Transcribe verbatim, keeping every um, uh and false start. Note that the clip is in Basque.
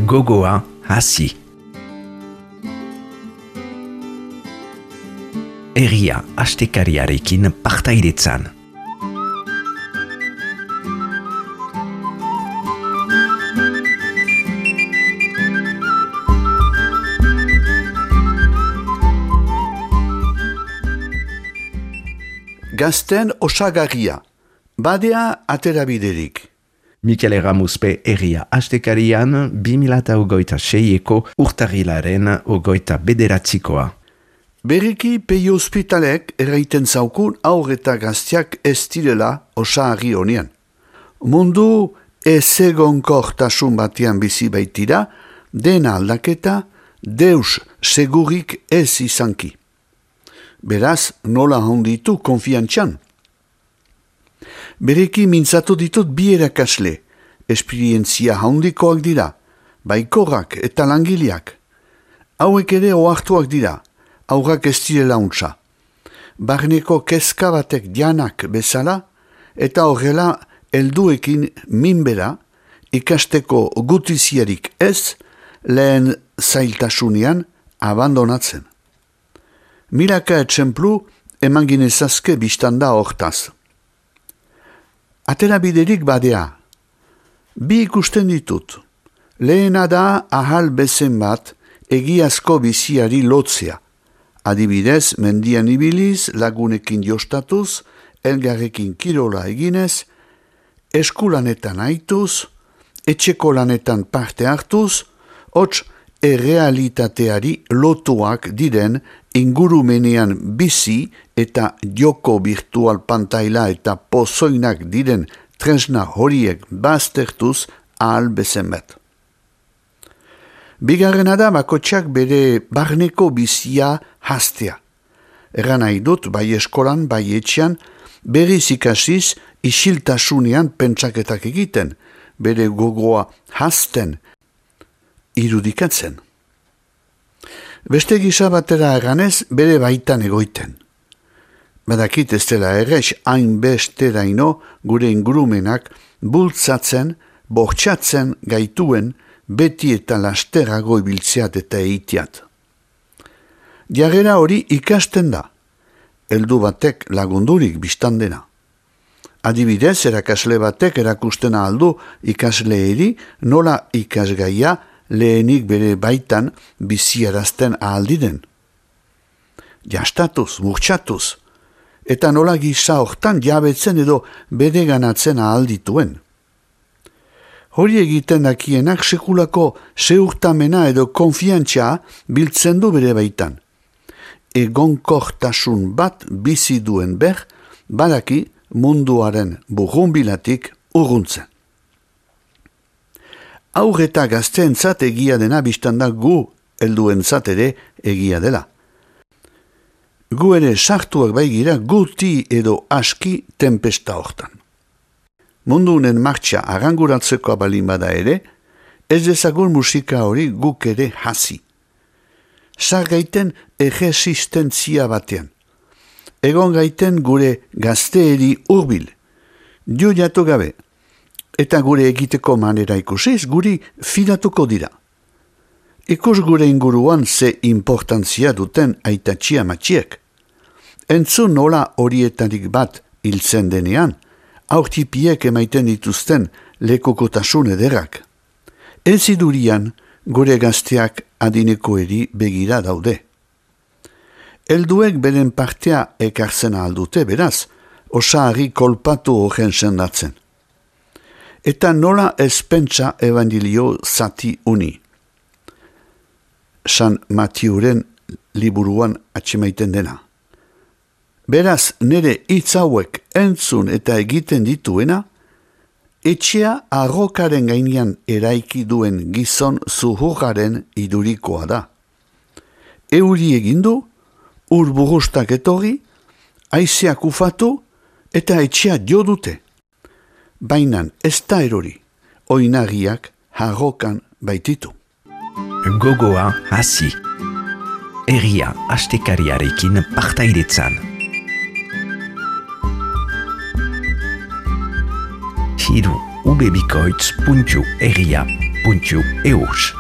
Gogoa hasi. Herria astekariarekin partaidetzan. Gazten osagarria, badea aterabiderik. Mikel Erramuzpe herria astekarian bi mila hogeita seieko urtarrilaren hogeita bederatzikoa. Berriki peio ospitalek erraiten zaukun aur eta gaztiak ez direla osagarri honean. Mundu ezegonkortasun batean bizi baitira, dena aldaketa, deus segurik ez izanki. Beraz, nola honditu konfiantxan. Bereki mintzatu ditut bi erakasle, esperientzia handikoak dira, baikorrak eta langileak. Hauek ere ohartuak dira, aurrak ez direla untsa. Barneko kezka batek dianak bezala, eta horrela helduekin minbera, ikasteko gutiziarik ez, lehen zailtasunean abandonatzen. Milaka etxemplu eman ginezazke biztanda hortaz. Aterabiderik badea. Bi ikusten ditut. Lehena da ahal bezen bat egiazko biziari lotzea. Adibidez, mendian ibiliz, lagunekin jostatuz, elgarrekin kirola eginez, eskulanetan aituz, etxeko lanetan parte hartuz, hots errealitateari lotuak diren ingurumenean bizi eta joko virtual pantaila eta pozoinak diren tresna horiek baztertuz ahal bezen bat. Bigarrena da bakotxak bere barneko bizia hastea. Erran nahi dut, bai eskolan, bai etxean, berriz ikasiz isiltasunean pentsaketak egiten, bere gogoa hasten, irudikatzen. Beste gisa batera erranez, bere baitan egoiten. Badakit ez dela errex hain besteraino gure ingurumenak bultzatzen, bortxatzen gaituen beti eta lasterago ibiltzeat eta eitiat. Diarrera hori ikasten da, heldu batek lagundurik biztandena. Adibidez, erakasle batek erakustena aldu ikasleeri nola ikasgaia lehenik bere baitan biziarazten ahaldiden. Jastatuz, murtsatuz, eta nola gisa hortan jabetzen edo bere ganatzen ahaldituen. Hori egiten dakienak sekulako seurtamena edo konfiantza biltzen du bere baitan. Egonkortasun bat bizi duen ber, badaki munduaren burrunbilatik urruntzen. Aur eta gazteentzat egia dena biztanda gu helduentzat ere egia dela. Gu ere sartuak baigira guti edo aski tempesta hortan. Mundunen martxa aranguratzeko abalin bada ere, ez dezagun musika hori guk ere hasi. Sar gaiten erresistentzia batean. Egon gaiten gure gazteeri hurbil, joiatu gabe, eta gure egiteko manera ikusiz guri fidatuko dira. Ikus gure inguruan ze importantzia duten aitatxia matxiek. Entzun nola horietarik bat hiltzen denean, aurtipiek emaiten dituzten lekukotasun ederrak. Ez idurian gure gazteak adinekoeri begira daude. Helduek beren partea ekartzen aldute beraz, osahari kolpatu horren sendatzen. Eta nola ezpentsa evangelio zati uni. San Matiuren liburuan atxemaiten dena. Beraz, nire hitz hauek entzun eta egiten dituena, etxea arrokaren gainean eraiki duen gizon zuhurraren idurikoa da. Euri egindu, ur burustak etorri, haizeak ufatu eta etxea jo dute. Bainan ez da erori, oinarriak harrokan baititu. Gogoa hasi. Herria astekariarekin partaidetzan. Hiru ubebikoitz puntu herria puntu eus.